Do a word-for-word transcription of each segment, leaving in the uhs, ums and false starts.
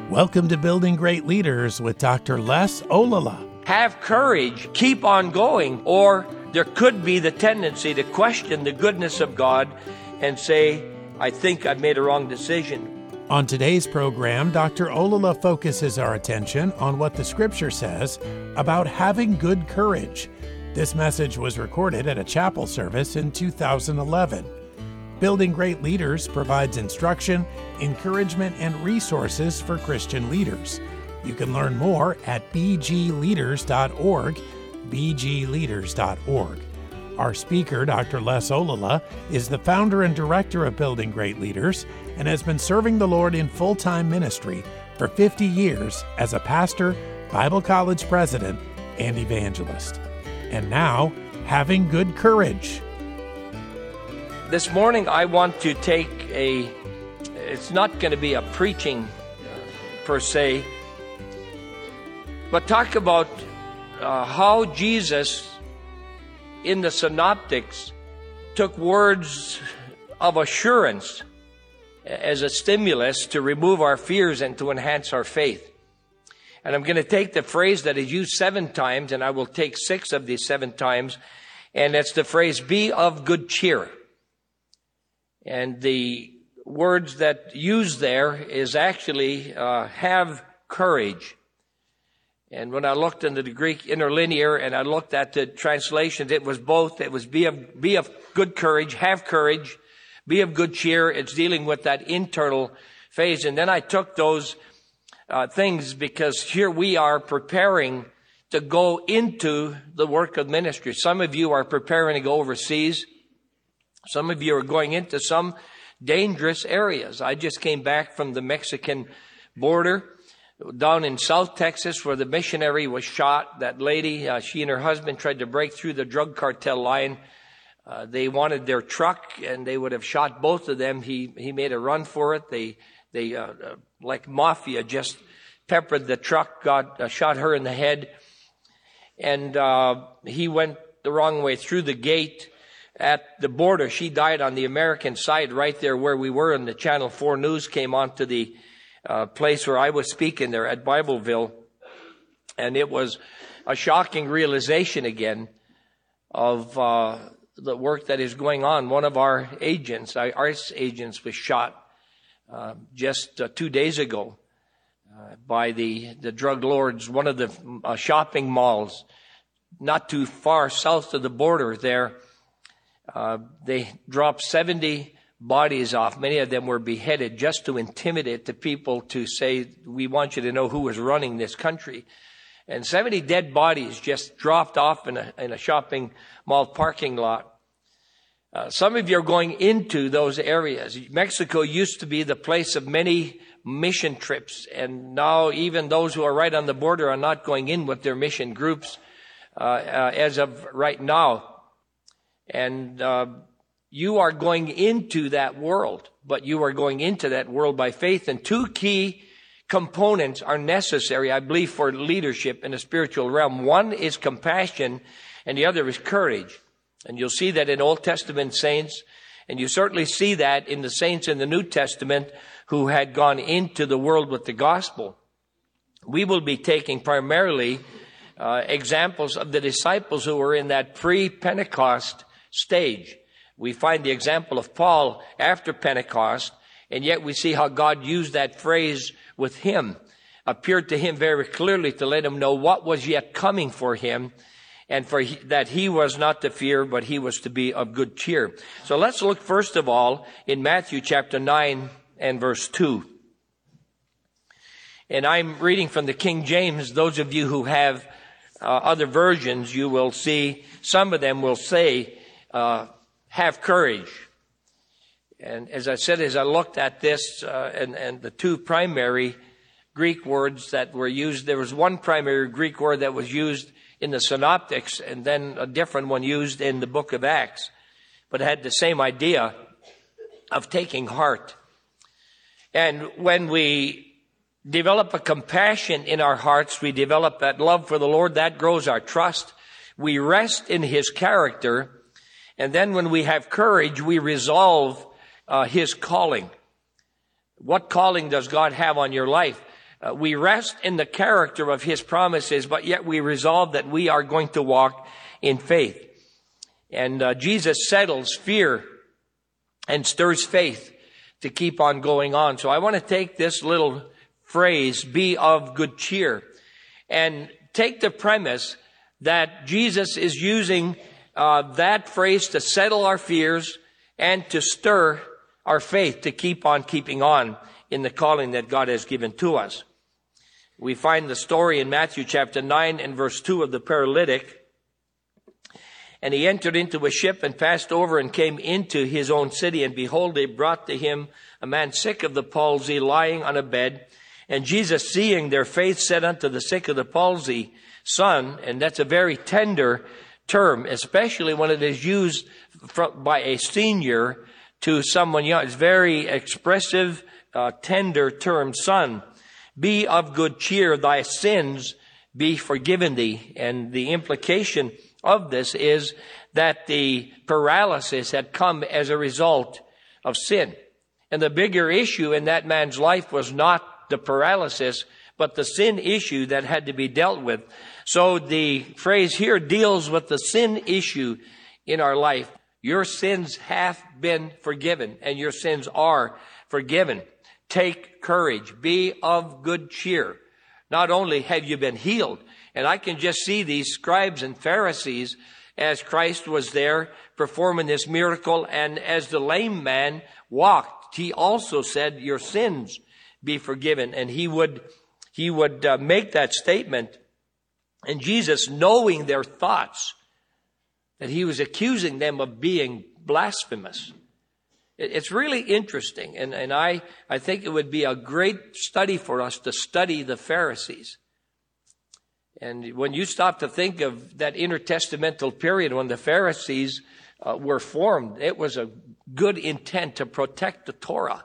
Welcome to Building Great Leaders with Doctor Les Olala. Have courage, keep on going, or there could be the tendency to question the goodness of God and say, I think I've made a wrong decision. On today's program, Doctor Olala focuses our attention on what the Scripture says about having good courage. This message was recorded at a chapel service in two thousand eleven. Building Great Leaders provides instruction, encouragement, and resources for Christian leaders. You can learn more at b g leaders dot org, b g leaders dot org. Our speaker, Doctor Les Olala, is the founder and director of Building Great Leaders and has been serving the Lord in full-time ministry for fifty years as a pastor, Bible college president, and evangelist. And now, having good courage. This morning I want to take a, it's not going to be a preaching per se, but talk about uh, how Jesus in the Synoptics took words of assurance as a stimulus to remove our fears and to enhance our faith. And I'm going to take the phrase that is used seven times, and I will take six of these seven times, and it's the phrase, be of good cheer. And the words that used there is actually uh, have courage. And when I looked into the Greek interlinear and I looked at the translations, it was both. It was be of, be of good courage, have courage, be of good cheer. It's dealing with that internal phase. And then I took those uh, things because here we are preparing to go into the work of ministry. Some of you are preparing to go overseas. Some of you are going into some dangerous areas. I just came back from the Mexican border down in South Texas where the missionary was shot. That lady, uh, she and her husband tried to break through the drug cartel line. Uh, they wanted their truck and they would have shot both of them. He he made a run for it. They, they uh, uh, like mafia, just peppered the truck, got uh, shot her in the head. And uh, he went the wrong way through the gate. At the border, she died on the American side right there where we were, and the Channel four News came on to the uh, place where I was speaking there at Bibleville. And it was a shocking realization again of uh, the work that is going on. One of our agents, our ICE agents, was shot uh, just uh, two days ago uh, by the, the drug lords, one of the uh, shopping malls not too far south of the border there. Uh, they dropped seventy bodies off. Many of them were beheaded just to intimidate the people to say, we want you to know who was running this country. And seventy dead bodies just dropped off in a, in a shopping mall parking lot. Uh, some of you are going into those areas. Mexico used to be the place of many mission trips, and now even those who are right on the border are not going in with their mission groups uh, uh, as of right now. And uh, you are going into that world, but you are going into that world by faith. And two key components are necessary, I believe, for leadership in the spiritual realm. One is compassion, and the other is courage. And you'll see that in Old Testament saints, and you certainly see that in the saints in the New Testament who had gone into the world with the gospel. We will be taking primarily uh, examples of the disciples who were in that pre-Pentecost stage. We find the example of Paul after Pentecost, and yet we see how God used that phrase with him, appeared to him very clearly to let him know what was yet coming for him, and for he, that he was not to fear, but he was to be of good cheer. So let's look first of all in Matthew chapter nine and verse two. And I'm reading from the King James. Those of you who have uh, other versions, you will see some of them will say, Uh, have courage. And as I said, as I looked at this uh, and, and the two primary Greek words that were used, there was one primary Greek word that was used in the Synoptics and then a different one used in the book of Acts, but it had the same idea of taking heart. And when we develop a compassion in our hearts, we develop that love for the Lord, that grows our trust. We rest in His character. And then when we have courage, we resolve uh, His calling. What calling does God have on your life? Uh, we rest in the character of his promises, but yet we resolve that we are going to walk in faith. And uh, Jesus settles fear and stirs faith to keep on going on. So I want to take this little phrase, be of good cheer, and take the premise that Jesus is using uh, that phrase to settle our fears and to stir our faith to keep on keeping on in the calling that God has given to us. We find the story in Matthew chapter nine and verse two of the paralytic. And he entered into a ship and passed over and came into his own city. And behold, they brought to him a man sick of the palsy, lying on a bed. And Jesus, seeing their faith, said unto the sick of the palsy, Son, and that's a very tender term, especially when it is used by a senior to someone young. It's very expressive, uh, tender term, Son, be of good cheer, thy sins be forgiven thee. And the implication of this is that the paralysis had come as a result of sin. And the bigger issue in that man's life was not the paralysis, but the sin issue that had to be dealt with. So the phrase here deals with the sin issue in our life. Your sins have been forgiven, and your sins are forgiven. Take courage. Be of good cheer. Not only have you been healed, and I can just see these scribes and Pharisees as Christ was there performing this miracle, and as the lame man walked, he also said, your sins be forgiven. And he would, he would uh, make that statement. And Jesus, knowing their thoughts, that he was accusing them of being blasphemous. It, it's really interesting. And, and I, I think it would be a great study for us to study the Pharisees. And when you stop to think of that intertestamental period when the Pharisees uh, were formed, it was a good intent to protect the Torah.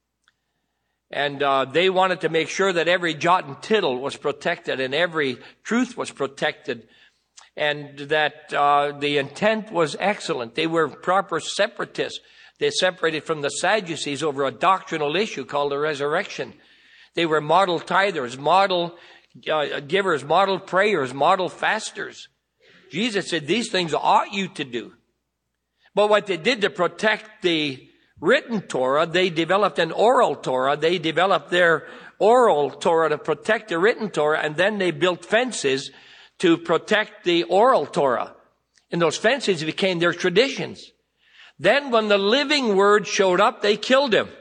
And uh, they wanted to make sure that every jot and tittle was protected and every truth was protected. And that uh, the intent was excellent. They were proper separatists. They separated from the Sadducees over a doctrinal issue called the resurrection. They were model tithers, model uh, givers, model prayers, model fasters. Jesus said, these things ought you to do. But what they did to protect the written Torah, they developed an oral Torah. They developed their oral Torah to protect the written Torah, and then they built fences to protect the oral Torah. And those fences became their traditions. Then when the living word showed up, they killed him.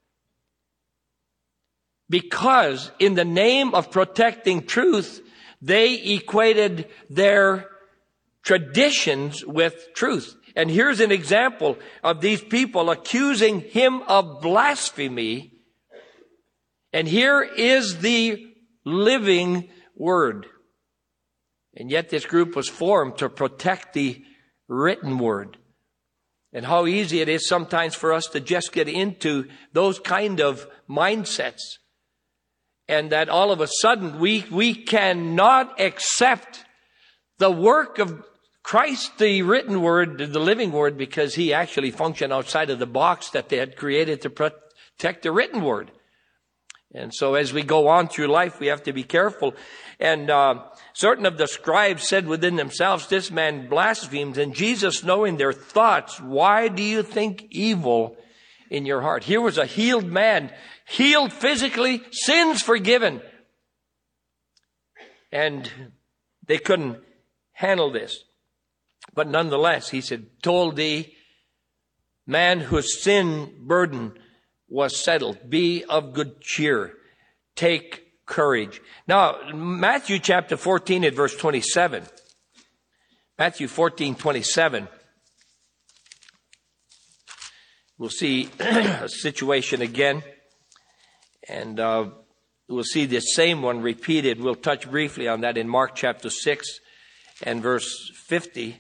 Because in the name of protecting truth, they equated their traditions with truth. And here's an example of these people accusing him of blasphemy. And here is the living word. And yet this group was formed to protect the written word. And how easy it is sometimes for us to just get into those kind of mindsets. And that all of a sudden we, we cannot accept the work of Christ, the written word, the living word, because he actually functioned outside of the box that they had created to protect the written word. And so as we go on through life, we have to be careful. And uh, certain of the scribes said within themselves, this man blasphemes. And Jesus, knowing their thoughts, why do you think evil in your heart? Here was a healed man, healed physically, sins forgiven. And they couldn't handle this. But nonetheless, he said, told the man whose sin burden was settled, be of good cheer, take courage. Now, Matthew chapter fourteen at verse twenty-seven. Matthew fourteen, twenty-seven. We'll see a situation again. And uh, we'll see the same one repeated. We'll touch briefly on that in Mark chapter six and verse fifty.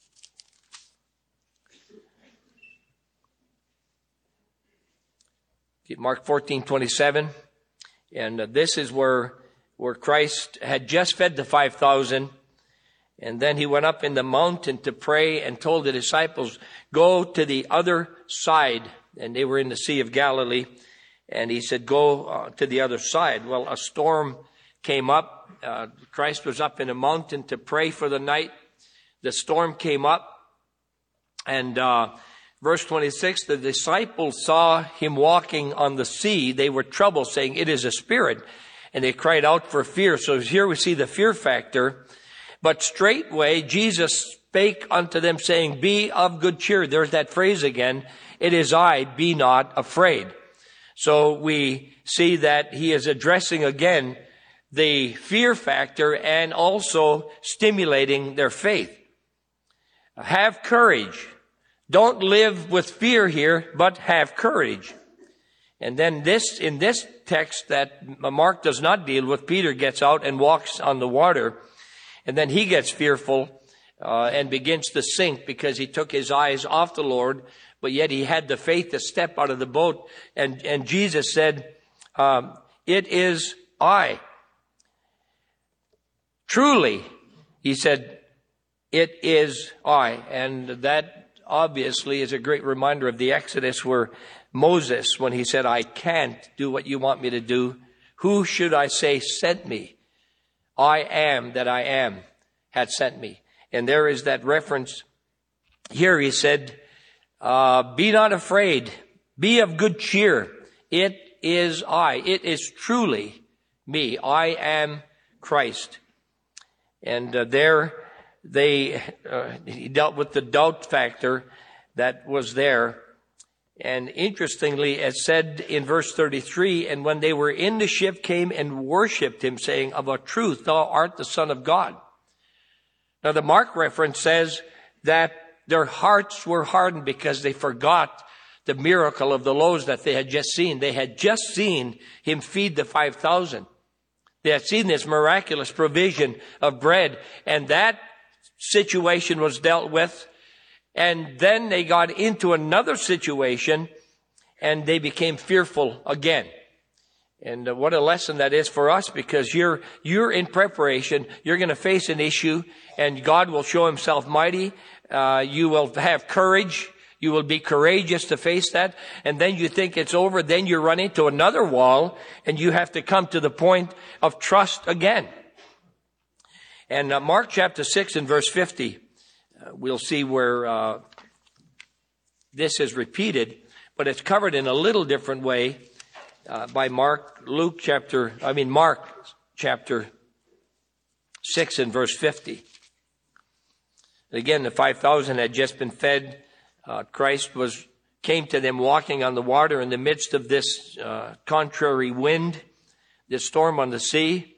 Mark fourteen, twenty-seven. And uh, this is where, where Christ had just fed the five thousand. And then he went up in the mountain to pray and told the disciples, go to the other side. And they were in the Sea of Galilee. And he said, go uh, to the other side. Well, a storm came up. Uh, Christ was up in a mountain to pray for the night. The storm came up. And uh, verse twenty-six, the disciples saw him walking on the sea. They were troubled, saying, it is a spirit. And they cried out for fear. So here we see the fear factor. But straightway Jesus spake unto them, saying, be of good cheer. There's that phrase again. It is I, be not afraid. So we see that he is addressing again the fear factor and also stimulating their faith. Have courage. Don't live with fear here, but have courage. And then this, in this text that Mark does not deal with, Peter gets out and walks on the water. And then he gets fearful uh, and begins to sink because he took his eyes off the Lord, but yet he had the faith to step out of the boat. And, and Jesus said, um, it is I. Truly, he said, it is I. And that obviously is a great reminder of the Exodus where Moses, when he said, I can't do what you want me to do, who should I say sent me? I am that I am had sent me. And there is that reference here. He said, uh, be not afraid. Be of good cheer. It is I. It is truly me. I am Christ. And uh, there they, uh, he dealt with the doubt factor that was there. And interestingly, it said in verse thirty-three, and when they were in the ship, came and worshipped him, saying, of a truth, thou art the Son of God. Now, the Mark reference says that their hearts were hardened because they forgot the miracle of the loaves that they had just seen. They had just seen him feed the five thousand. They had seen this miraculous provision of bread, and that situation was dealt with. And then they got into another situation and they became fearful again. And uh, what a lesson that is for us, because you're, you're in preparation. You're going to face an issue and God will show himself mighty. Uh, you will have courage. You will be courageous to face that. And then you think it's over. Then you run into another wall and you have to come to the point of trust again. And uh, Mark chapter six and verse fifty. Uh, we'll see where uh, this is repeated, but it's covered in a little different way uh, by Mark, Luke chapter, I mean Mark chapter six and verse fifty. And again, the five thousand had just been fed. Uh, Christ was came to them walking on the water in the midst of this uh, contrary wind, this storm on the sea.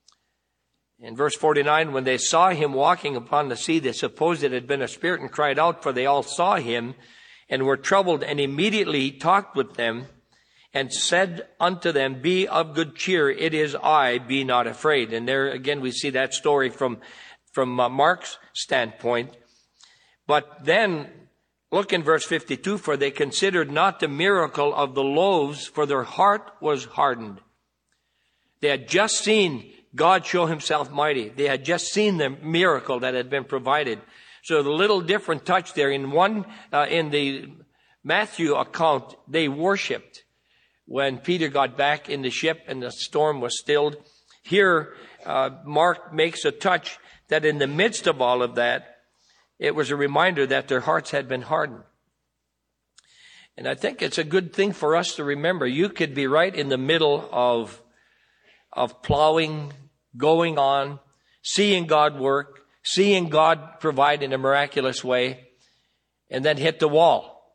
In verse forty-nine, when they saw him walking upon the sea, they supposed it had been a spirit and cried out, for they all saw him and were troubled, and immediately talked with them and said unto them, be of good cheer, it is I, be not afraid. And there again we see that story from, from uh, Mark's standpoint. But then look in verse fifty-two, for they considered not the miracle of the loaves, for their heart was hardened. They had just seen God show himself mighty. They had just seen the miracle that had been provided. So the little different touch there. In one, uh, in the Matthew account, they worshipped when Peter got back in the ship and the storm was stilled. Here, uh, Mark makes a touch that in the midst of all of that, it was a reminder that their hearts had been hardened. And I think it's a good thing for us to remember. You could be right in the middle of of plowing, going on, seeing God work, seeing God provide in a miraculous way, and then hit the wall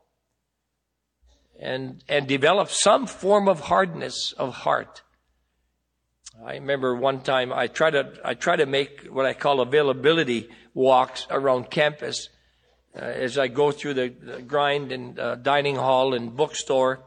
and and develop some form of hardness of heart. I remember one time I try to I try to make what I call availability walks around campus uh, as I go through the, the grind and uh, dining hall and bookstore,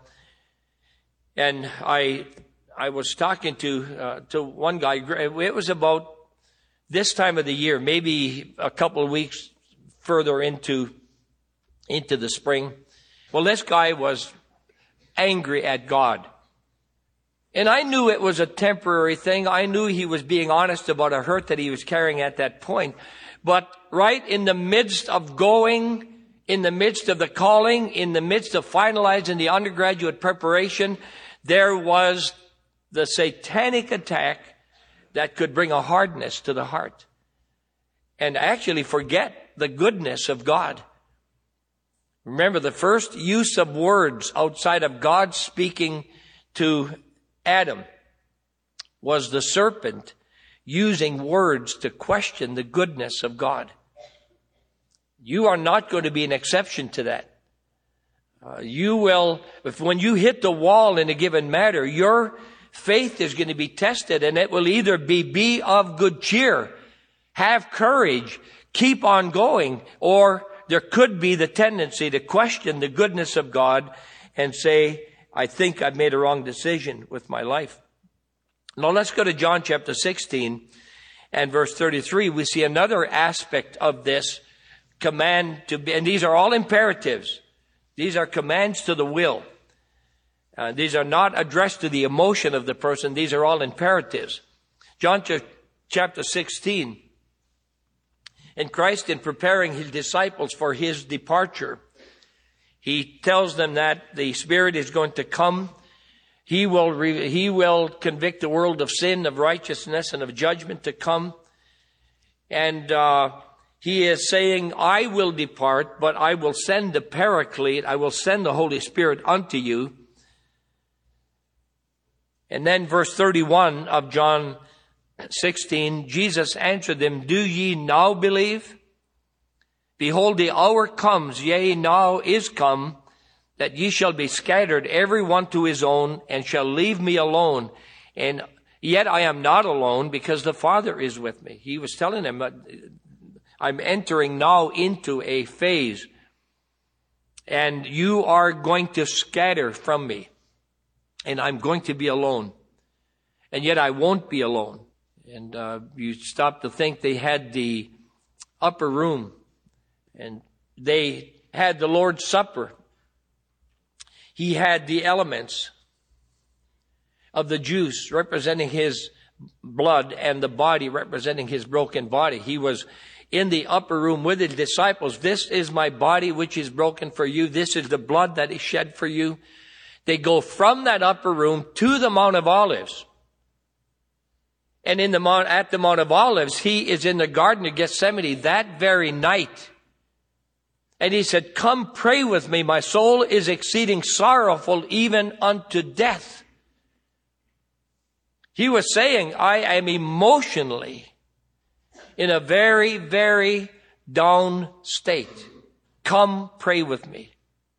and I. I was talking to uh, to one guy. It was about this time of the year, maybe a couple of weeks further into into the spring. Well, this guy was angry at God. And I knew it was a temporary thing. I knew he was being honest about a hurt that he was carrying at that point. But right in the midst of going, in the midst of the calling, in the midst of finalizing the undergraduate preparation, there was the satanic attack that could bring a hardness to the heart and actually forget the goodness of God. Remember, the first use of words outside of God speaking to Adam was the serpent using words to question the goodness of God. You are not going to be an exception to that. Uh, you will, if when you hit the wall in a given matter, your faith is going to be tested, and it will either be be of good cheer, have courage, keep on going, or there could be the tendency to question the goodness of God and say, I think I've made a wrong decision with my life. Now let's go to John chapter sixteen and verse thirty-three. We see another aspect of this command to be, and these are all imperatives. These are commands to the will. Uh, these are not addressed to the emotion of the person. These are all imperatives. John ch- chapter sixteen. And Christ, in preparing his disciples for his departure, he tells them that the Spirit is going to come. He will, re- he will convict the world of sin, of righteousness, and of judgment to come. And uh, he is saying, I will depart, but I will send the Paraclete. I will send the Holy Spirit unto you. And then verse thirty-one of John sixteen, Jesus answered them, do ye now believe? Behold, the hour comes, yea, now is come, that ye shall be scattered, every one to his own, and shall leave me alone. And yet I am not alone, because the Father is with me. He was telling them, I'm entering now into a phase, and you are going to scatter from me, and I'm going to be alone. And yet I won't be alone. And uh, you stop to think they had the upper room, and they had the Lord's Supper. He had the elements of the juice representing his blood and the body representing his broken body. He was in the upper room with his disciples. This is my body which is broken for you. This is the blood that is shed for you. They go from that upper room to the Mount of Olives. And in the Mount, at the Mount of Olives, he is in the Garden of Gethsemane that very night. And he said, come pray with me. My soul is exceeding sorrowful, even unto death. He was saying, I am emotionally in a very, very down state. Come pray with me.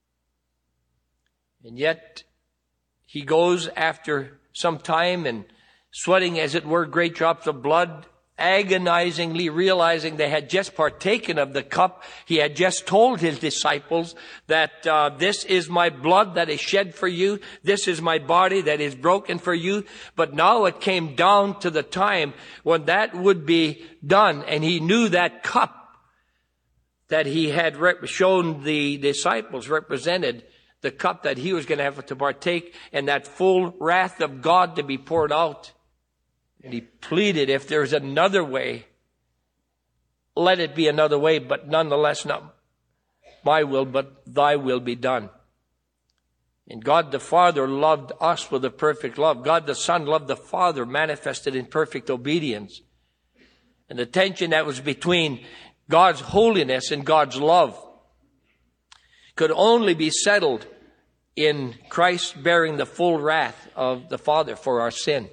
And yet, he goes after some time and sweating, as it were, great drops of blood, agonizingly realizing they had just partaken of the cup. He had just told his disciples that uh, this is my blood that is shed for you. This is my body that is broken for you. But now it came down to the time when that would be done. And he knew that cup that he had rep- shown the disciples represented the cup that he was going to have to partake, and that full wrath of God to be poured out. And he pleaded, if there's another way, let it be another way, but nonetheless not my will, but thy will be done. And God the Father loved us with a perfect love. God the Son loved the Father, manifested in perfect obedience. And the tension that was between God's holiness and God's love could only be settled in Christ bearing the full wrath of the Father for our sin.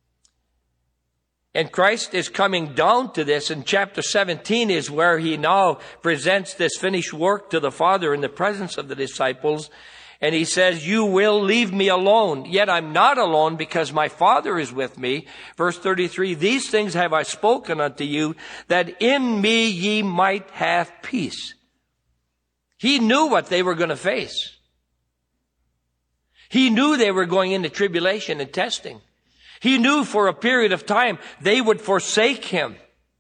And Christ is coming down to this, and chapter seventeen is where he now presents this finished work to the Father in the presence of the disciples. And he says, you will leave me alone, yet I'm not alone, because my Father is with me. Verse thirty-three, these things have I spoken unto you, that in me ye might have peace. He knew what they were going to face. He knew they were going into tribulation and testing. He knew for a period of time they would forsake him.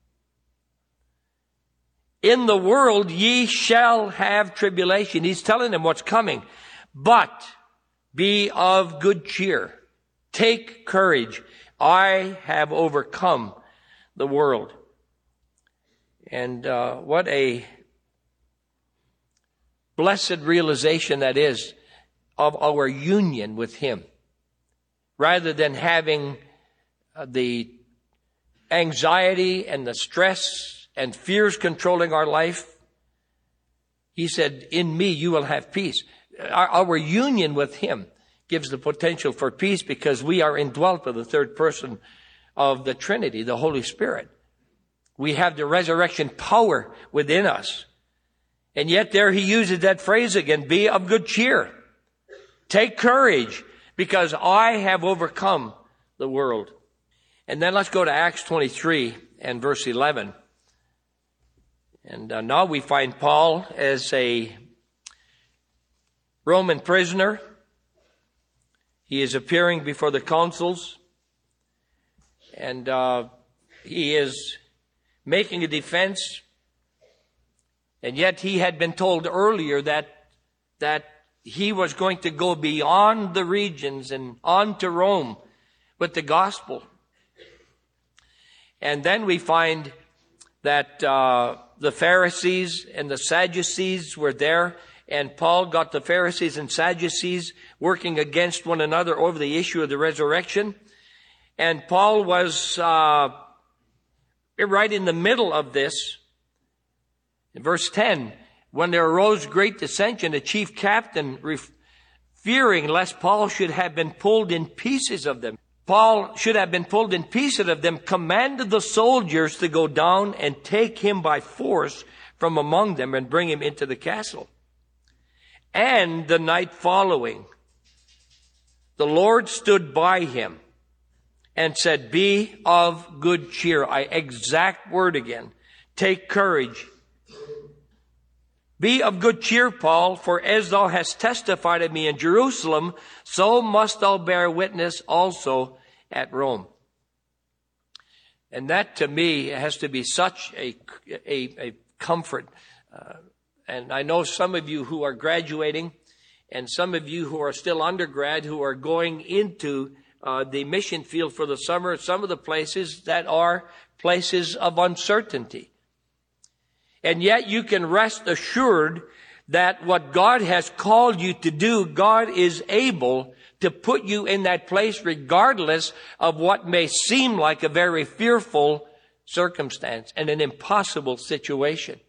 In the world ye shall have tribulation. He's telling them what's coming. But be of good cheer. Take courage. I have overcome the world. And uh, what a blessed realization that is of our union with him. rather than having uh, the anxiety and the stress and fears controlling our life, he said, in me you will have peace. Our, our union with him gives the potential for peace because we are indwelt by the third person of the Trinity, the Holy Spirit. We have the resurrection power within us. And yet there he uses that phrase again, be of good cheer. Take courage, because I have overcome the world. And then let's go to Acts twenty-three and verse eleven. And uh, now we find Paul as a Roman prisoner. He is appearing before the consuls. And uh, he is making a defense. And yet he had been told earlier that that he was going to go beyond the regions and on to Rome with the gospel. And then we find that uh, the Pharisees and the Sadducees were there, and Paul got the Pharisees and Sadducees working against one another over the issue of the resurrection. And Paul was uh, right in the middle of this. In verse ten, when there arose great dissension, the chief captain, ref- fearing lest Paul should have been pulled in pieces of them, Paul should have been pulled in pieces of them, commanded the soldiers to go down and take him by force from among them and bring him into the castle. And the night following, the Lord stood by him and said, be of good cheer. I exact word again. Take courage. Be of good cheer, Paul, for as thou hast testified of me in Jerusalem, so must thou bear witness also at Rome. And that to me has to be such a, a, a comfort. Uh, and I know some of you who are graduating and some of you who are still undergrad who are going into uh, the mission field for the summer, some of the places that are places of uncertainty. And yet you can rest assured that what God has called you to do, God is able to put you in that place regardless of what may seem like a very fearful circumstance and an impossible situation.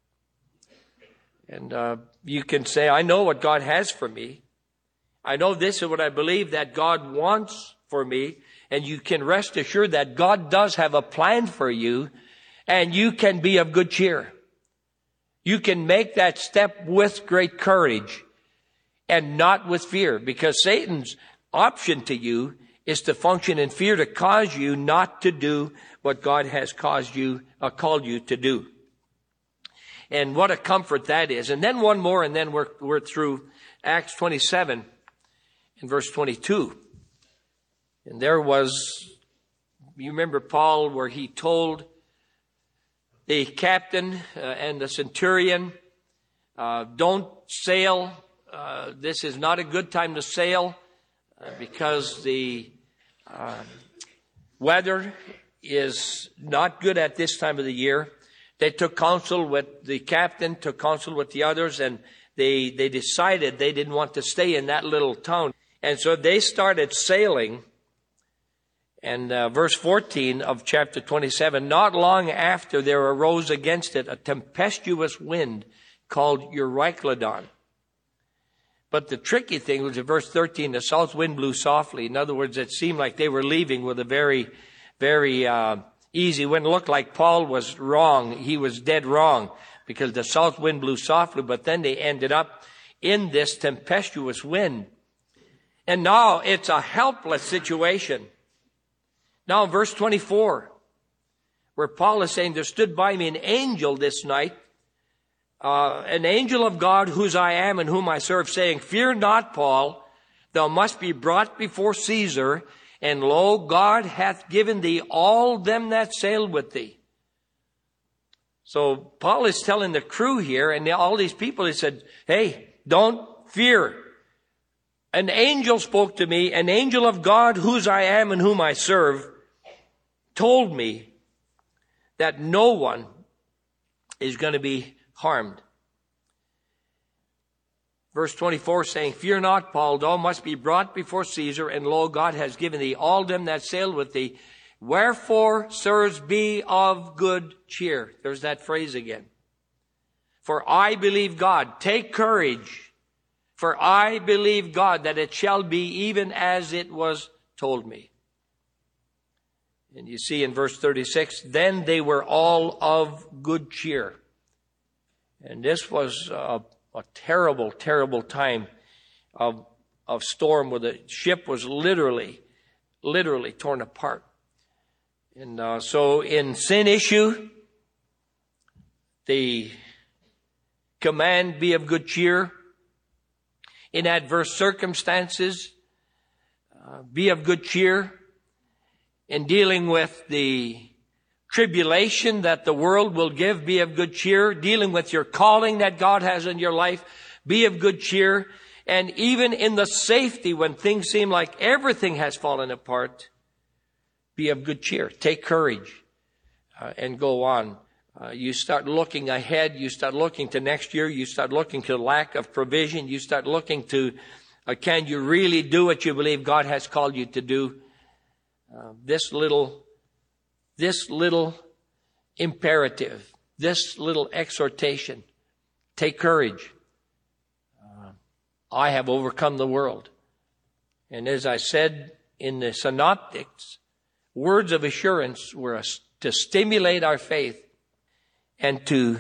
And uh, you can say, I know what God has for me. I know this is what I believe that God wants for me. And you can rest assured that God does have a plan for you, and you can be of good cheer. You can make that step with great courage and not with fear, because Satan's option to you is to function in fear, to cause you not to do what God has caused you, uh, called you to do. And what a comfort that is. And then one more, and then we're, we're through Acts twenty-seven in verse twenty-two. And there was, you remember Paul, where he told the captain uh, and the centurion, uh, don't sail. Uh, this is not a good time to sail uh, because the uh, weather is not good at this time of the year. They took counsel with the captain, took counsel with the others, and they, they decided they didn't want to stay in that little town. And so they started sailing. And uh, verse fourteen of chapter twenty-seven, not long after there arose against it a tempestuous wind called Euroclydon. But the tricky thing was in verse thirteen, the south wind blew softly. In other words, it seemed like they were leaving with a very, very uh, easy wind. It looked like Paul was wrong. He was dead wrong because the south wind blew softly, but then they ended up in this tempestuous wind. And now it's a helpless situation. Now in verse twenty-four, where Paul is saying, there stood by me an angel this night, uh, an angel of God whose I am and whom I serve, saying, fear not, Paul, thou must be brought before Caesar, and lo, God hath given thee all them that sailed with thee. So Paul is telling the crew here, and all these people, he said, hey, don't fear. An angel spoke to me, an angel of God whose I am and whom I serve, told me that no one is going to be harmed. Verse twenty-four saying, Fear not, Paul, thou must be brought before Caesar, and lo, God has given thee all them that sail with thee. Wherefore, sirs, be of good cheer. There's that phrase again. For I believe God. Take courage. For I believe God that it shall be even as it was told me. And you see in verse thirty-six, then they were all of good cheer. And this was a, a terrible, terrible time of, of storm where the ship was literally, literally torn apart. And uh, so in sin issue, the command, be of good cheer. In adverse circumstances, uh, be of good cheer. In dealing with the tribulation that the world will give, be of good cheer. Dealing with your calling that God has in your life, be of good cheer. And even in the safety when things seem like everything has fallen apart, be of good cheer. Take courage uh, and go on. Uh, you start looking ahead. You start looking to next year. You start looking to lack of provision. You start looking to, uh, can you really do what you believe God has called you to do? Uh, this little, this little imperative, this little exhortation, take courage. Uh, I have overcome the world. And as I said in the Synoptics, words of assurance were to stimulate our faith and to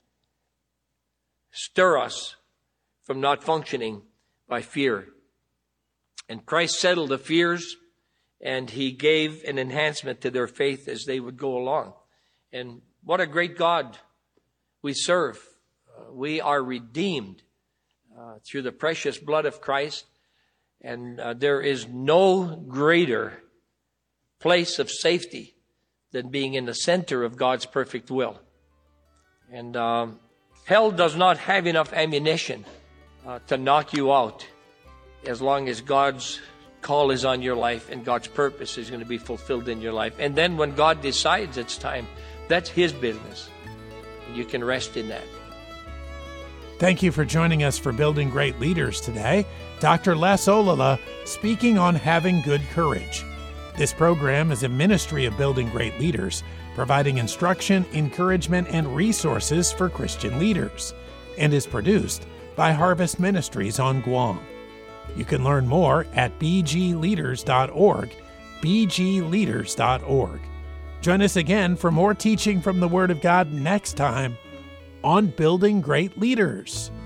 stir us from not functioning by fear. And Christ settled the fears, and he gave an enhancement to their faith as they would go along. And what a great God we serve. Uh, we are redeemed uh, through the precious blood of Christ. And uh, there is no greater place of safety than being in the center of God's perfect will. And um, hell does not have enough ammunition uh, to knock you out as long as God's call is on your life and God's purpose is going to be fulfilled in your life. And then when God decides it's time, that's his business. And you can rest in that. Thank you for joining us for Building Great Leaders today. Doctor Les Olala speaking on having good courage. This program is a ministry of Building Great Leaders, providing instruction, encouragement, and resources for Christian leaders, and is produced by Harvest Ministries on Guam. You can learn more at b g leaders dot org, b g leaders dot org. Join us again for more teaching from the Word of God next time on Building Great Leaders.